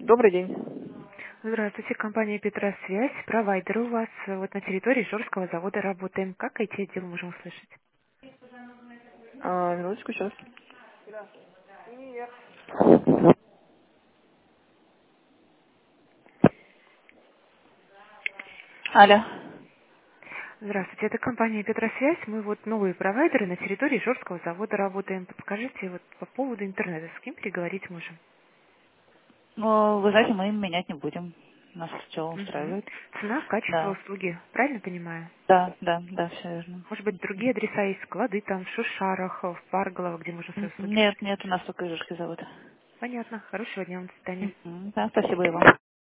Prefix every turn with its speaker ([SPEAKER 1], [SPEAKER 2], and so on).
[SPEAKER 1] Добрый день.
[SPEAKER 2] Здравствуйте, компания Петросвязь, провайдер у вас. Вот на территории Ижорского завода работаем. Как IT-отдел можем услышать?
[SPEAKER 1] Минуточку, сейчас. Алло.
[SPEAKER 2] Здравствуйте, это компания Петросвязь. Мы вот новые провайдеры на территории Ижорского завода работаем. Подскажите вот по поводу интернета, с кем переговорить можем?
[SPEAKER 1] Ну, вы знаете, мы менять не будем. Нас все
[SPEAKER 2] Мгм.
[SPEAKER 1] устраивает.
[SPEAKER 2] Цена, качество,
[SPEAKER 1] Да.
[SPEAKER 2] услуги. Правильно понимаю?
[SPEAKER 1] Да, все верно.
[SPEAKER 2] Может быть, другие адреса есть, склады там в Шушарах, в Парголово, где можно свои услуги
[SPEAKER 1] Нет,
[SPEAKER 2] приобрести?
[SPEAKER 1] нет, у нас только Ижевский завод.
[SPEAKER 2] Понятно. Хорошего дня, вам, до свидания.
[SPEAKER 1] Да, спасибо и вам.